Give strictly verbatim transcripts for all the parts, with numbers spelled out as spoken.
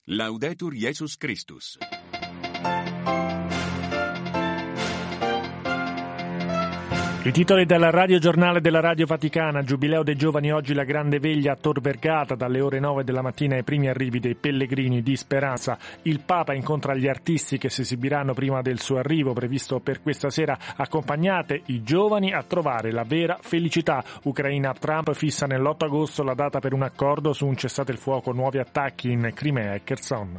Laudetur Jesus Christus. I titoli del radiogiornale della Radio Vaticana. Giubileo dei giovani, oggi la grande veglia a Tor Vergata, dalle ore nove della mattina ai primi arrivi dei pellegrini di Speranza. Il Papa incontra gli artisti che si esibiranno prima del suo arrivo, previsto per questa sera. Accompagnate i giovani a trovare la vera felicità. Ucraina, Trump fissa nell'otto agosto la data per un accordo su un cessate il fuoco, nuovi attacchi in Crimea e Kherson.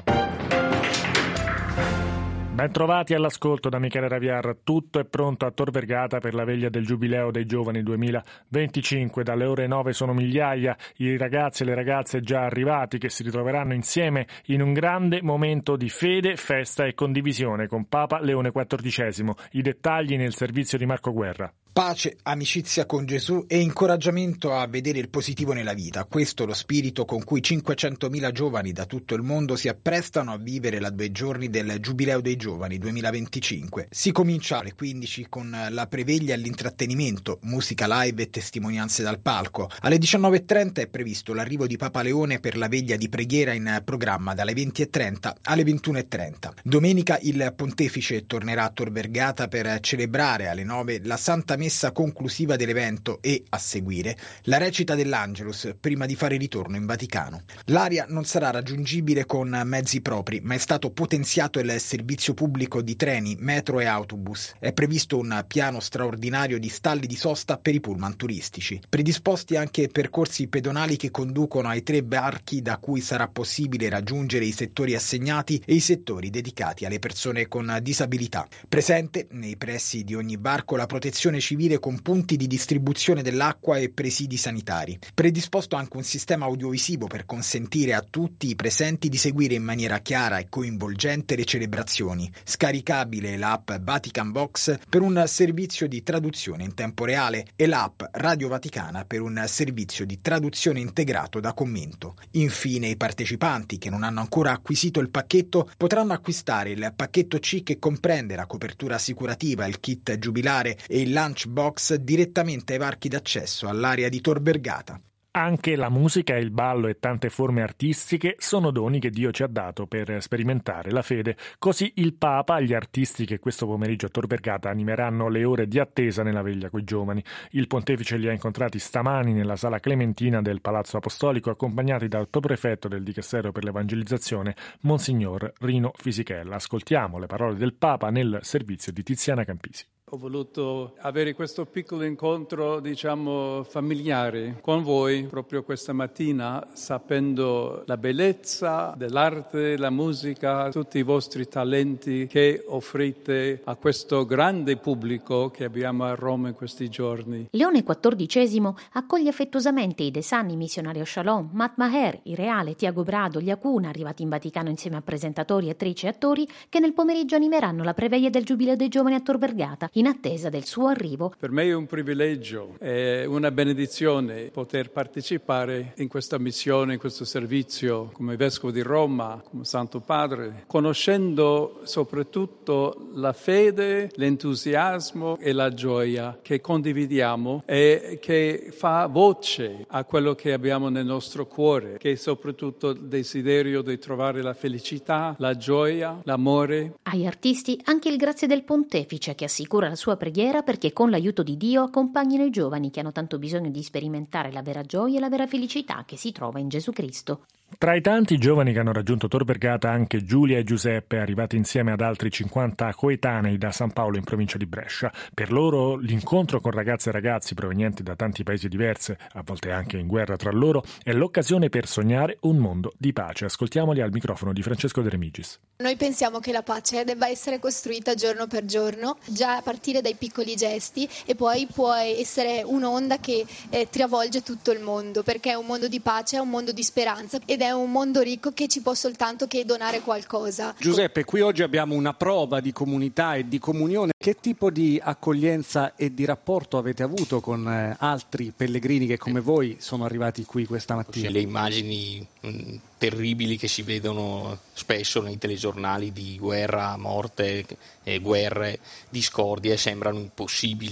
Ben trovati all'ascolto da Michele Raviar. Tutto è pronto a Tor Vergata per la veglia del Giubileo dei Giovani duemilaventicinque. Dalle ore nove sono migliaia i ragazzi e le ragazze già arrivati che si ritroveranno insieme in un grande momento di fede, festa e condivisione con Papa Leone quattordicesimo. I dettagli nel servizio di Marco Guerra. Pace, amicizia con Gesù e incoraggiamento a vedere il positivo nella vita. Questo è lo spirito con cui cinquecentomila giovani da tutto il mondo si apprestano a vivere la due giorni del Giubileo dei Giovani duemilaventicinque. Si comincia alle quindici con la preveglia e l'intrattenimento, musica live e testimonianze dal palco. Alle diciannove e trenta è previsto l'arrivo di Papa Leone per la veglia di preghiera in programma dalle venti e trenta alle ventuno e trenta. Domenica il pontefice tornerà a Tor Vergata per celebrare alle nove la Santa Messa conclusiva dell'evento e, a seguire, la recita dell'Angelus prima di fare ritorno in Vaticano. L'area non sarà raggiungibile con mezzi propri, ma è stato potenziato il servizio pubblico di treni, metro e autobus. È previsto un piano straordinario di stalli di sosta per i pullman turistici. Predisposti anche percorsi pedonali che conducono ai tre varchi da cui sarà possibile raggiungere i settori assegnati e i settori dedicati alle persone con disabilità. Presente nei pressi di ogni varco la protezione civile con punti di distribuzione dell'acqua e presidi sanitari. Predisposto anche un sistema audiovisivo per consentire a tutti i presenti di seguire in maniera chiara e coinvolgente le celebrazioni. Scaricabile l'app Vatican Box per un servizio di traduzione in tempo reale e l'app Radio Vaticana per un servizio di traduzione integrato da commento. Infine, i partecipanti che non hanno ancora acquisito il pacchetto potranno acquistare il pacchetto C, che comprende la copertura assicurativa, il kit giubilare e il lunch box direttamente ai varchi d'accesso all'area di Tor Vergata. Anche la musica, il ballo e tante forme artistiche sono doni che Dio ci ha dato per sperimentare la fede. Così il Papa, gli artisti che questo pomeriggio a Tor Vergata animeranno le ore di attesa nella veglia coi giovani. Il pontefice li ha incontrati stamani nella sala Clementina del Palazzo Apostolico, accompagnati dal prefetto del Dicastero per l'Evangelizzazione, Monsignor Rino Fisichella. Ascoltiamo le parole del Papa nel servizio di Tiziana Campisi. Ho voluto avere questo piccolo incontro, diciamo, familiare con voi proprio questa mattina, sapendo la bellezza dell'arte, la musica, tutti i vostri talenti che offrite a questo grande pubblico che abbiamo a Roma in questi giorni. Leone quattordicesimo accoglie affettuosamente i Desani, missionario Shalom, Matt Maher, il reale, Tiago Brado, gli Acuna, arrivati in Vaticano insieme a presentatori, attrici e attori che nel pomeriggio animeranno la preveglia del Giubileo dei Giovani a Tor Vergata, in attesa del suo arrivo. Per me è un privilegio, è una benedizione poter partecipare in questa missione, in questo servizio come Vescovo di Roma, come Santo Padre, conoscendo soprattutto la fede, l'entusiasmo e la gioia che condividiamo e che fa voce a quello che abbiamo nel nostro cuore, che è soprattutto il desiderio di trovare la felicità, la gioia, l'amore. Ai artisti anche il grazie del Pontefice, che assicura la sua preghiera perché con l'aiuto di Dio accompagnino i giovani che hanno tanto bisogno di sperimentare la vera gioia e la vera felicità che si trova in Gesù Cristo. Tra i tanti giovani che hanno raggiunto Tor Vergata anche Giulia e Giuseppe, arrivati insieme ad altri cinquanta coetanei da San Paolo in provincia di Brescia. Per loro l'incontro con ragazze e ragazzi provenienti da tanti paesi diversi, a volte anche in guerra tra loro, è l'occasione per sognare un mondo di pace. Ascoltiamoli al microfono di Francesco De Remigis. Noi pensiamo che la pace debba essere costruita giorno per giorno, già a partire dai piccoli gesti, e poi può essere un'onda che eh, travolge tutto il mondo, perché è un mondo di pace, è un mondo di speranza ed è un mondo ricco che ci può soltanto che donare qualcosa. Giuseppe, qui oggi abbiamo una prova di comunità e di comunione. Che tipo di accoglienza e di rapporto avete avuto con eh, altri pellegrini che come voi sono arrivati qui questa mattina? Le immagini mh, terribili che si vedono spesso nei telegiornali di guerra, morte, eh, guerre, discordie sembrano impossibili.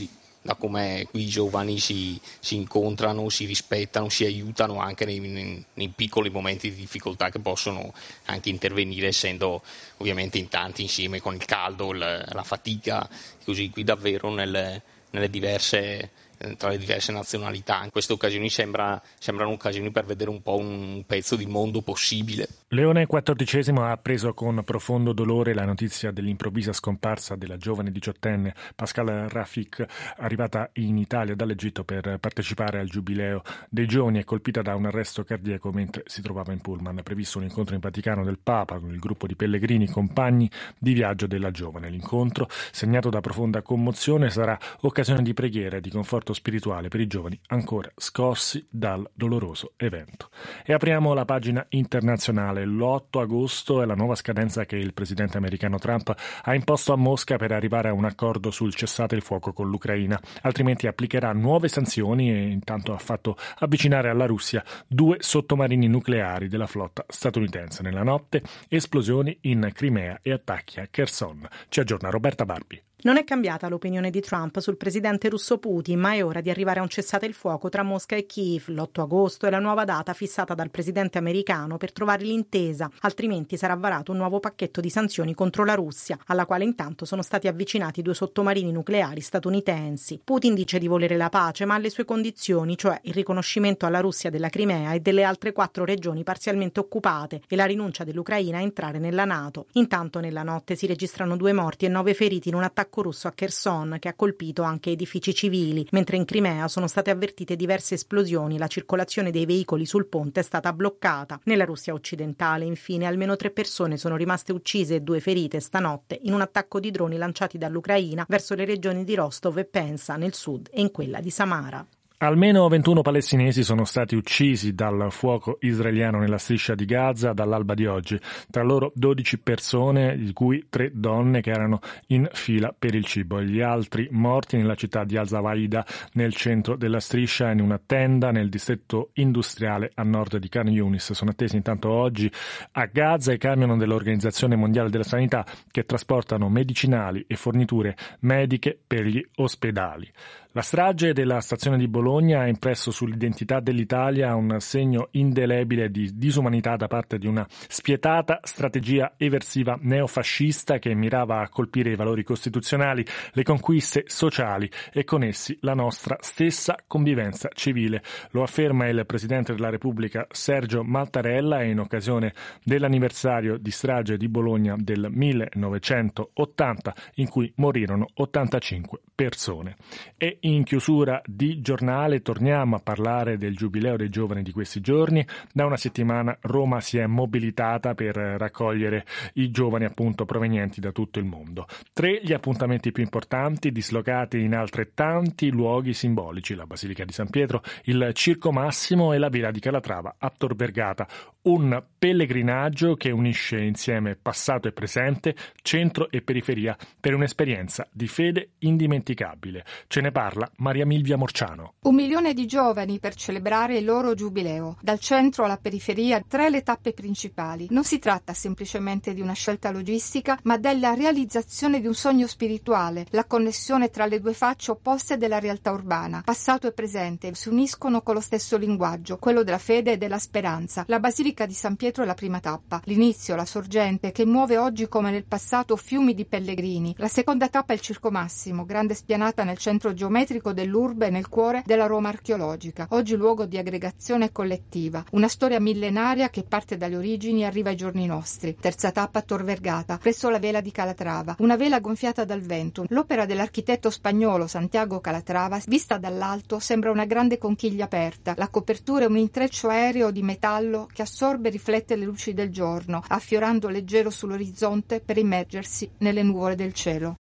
da come qui i giovani si, si incontrano, si rispettano, si aiutano anche nei, nei, nei piccoli momenti di difficoltà che possono anche intervenire, essendo ovviamente in tanti insieme con il caldo, il, la fatica, così qui davvero nelle, nelle diverse tra le diverse nazionalità. In queste occasioni sembra, sembrano occasioni per vedere un po' un pezzo di mondo possibile. Leone quattordicesimo ha appreso con profondo dolore la notizia dell'improvvisa scomparsa della giovane diciottenne Pascal Rafik, arrivata in Italia dall'Egitto per partecipare al Giubileo dei Giovani e colpita da un arresto cardiaco mentre si trovava in pullman. È previsto un incontro in Vaticano del Papa con il gruppo di pellegrini compagni di viaggio della giovane. L'incontro, segnato da profonda commozione, sarà occasione di preghiera e di conforto spirituale per i giovani ancora scossi dal doloroso evento. E apriamo la pagina internazionale. L'otto agosto è la nuova scadenza che il presidente americano Trump ha imposto a Mosca per arrivare a un accordo sul cessate il fuoco con l'Ucraina, altrimenti applicherà nuove sanzioni e intanto ha fatto avvicinare alla Russia due sottomarini nucleari della flotta statunitense. Nella notte esplosioni in Crimea e attacchi a Kherson. Ci aggiorna Roberta Barbi. Non è cambiata l'opinione di Trump sul presidente russo Putin, ma è ora di arrivare a un cessate il fuoco tra Mosca e Kiev. L'otto agosto è la nuova data fissata dal presidente americano per trovare l'intesa, altrimenti sarà varato un nuovo pacchetto di sanzioni contro la Russia, alla quale intanto sono stati avvicinati due sottomarini nucleari statunitensi. Putin dice di volere la pace, ma alle sue condizioni, cioè il riconoscimento alla Russia della Crimea e delle altre quattro regioni parzialmente occupate e la rinuncia dell'Ucraina a entrare nella NATO. Intanto nella notte si registrano due morti e nove feriti in un attacco russo a Kherson che ha colpito anche edifici civili, mentre in Crimea sono state avvertite diverse esplosioni, la circolazione dei veicoli sul ponte è stata bloccata. Nella Russia occidentale, infine, almeno tre persone sono rimaste uccise e due ferite stanotte in un attacco di droni lanciati dall'Ucraina verso le regioni di Rostov e Pensa nel sud e in quella di Samara. Almeno ventuno palestinesi sono stati uccisi dal fuoco israeliano nella striscia di Gaza dall'alba di oggi, tra loro dodici persone, di cui tre donne che erano in fila per il cibo. Gli altri morti nella città di Al-Zawaida, nel centro della striscia, in una tenda nel distretto industriale a nord di Khan Yunis. Sono attesi intanto oggi a Gaza i camion dell'Organizzazione Mondiale della Sanità che trasportano medicinali e forniture mediche per gli ospedali. La strage della stazione di Bologna ha impresso sull'identità dell'Italia un segno indelebile di disumanità da parte di una spietata strategia eversiva neofascista che mirava a colpire i valori costituzionali, le conquiste sociali e con essi la nostra stessa convivenza civile. Lo afferma il Presidente della Repubblica Sergio Mattarella in occasione dell'anniversario di strage di Bologna del millenovecentottanta, in cui morirono ottantacinque persone. E in chiusura di giornale torniamo a parlare del Giubileo dei Giovani di questi giorni. Da una settimana Roma si è mobilitata per raccogliere i giovani appunto provenienti da tutto il mondo. Tre gli appuntamenti più importanti, dislocati in altrettanti luoghi simbolici: la Basilica di San Pietro, il Circo Massimo e la Villa di Calatrava a Tor Vergata. Un pellegrinaggio che unisce insieme passato e presente, centro e periferia, per un'esperienza di fede indimenticabile. Ce ne parla Maria Milvia Morciano. Un milione di giovani per celebrare il loro giubileo. Dal centro alla periferia, tre le tappe principali. Non si tratta semplicemente di una scelta logistica, ma della realizzazione di un sogno spirituale, la connessione tra le due facce opposte della realtà urbana. Passato e presente si uniscono con lo stesso linguaggio, quello della fede e della speranza. La Basilica di San Pietro è la prima tappa, l'inizio, la sorgente, che muove oggi come nel passato fiumi di pellegrini. La seconda tappa è il Circo Massimo, grande spianata nel centro geometrico dell'urbe e nel cuore della Roma archeologica, oggi luogo di aggregazione collettiva. Una storia millenaria che parte dalle origini e arriva ai giorni nostri. Terza tappa a Tor Vergata, presso la Vela di Calatrava, una vela gonfiata dal vento. L'opera dell'architetto spagnolo Santiago Calatrava, vista dall'alto, sembra una grande conchiglia aperta. La copertura è un intreccio aereo di metallo che assorbe e riflette le luci del giorno, affiorando leggero sull'orizzonte per immergersi nelle nuvole del cielo.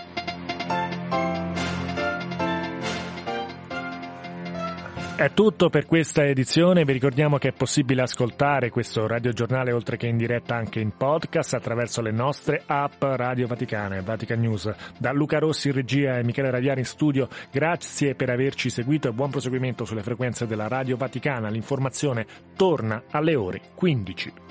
È tutto per questa edizione. Vi ricordiamo che è possibile ascoltare questo radiogiornale oltre che in diretta anche in podcast attraverso le nostre app Radio Vaticana e Vatican News. Da Luca Rossi in regia e Michele Raviari in studio, grazie per averci seguito e buon proseguimento sulle frequenze della Radio Vaticana. L'informazione torna alle ore quindici.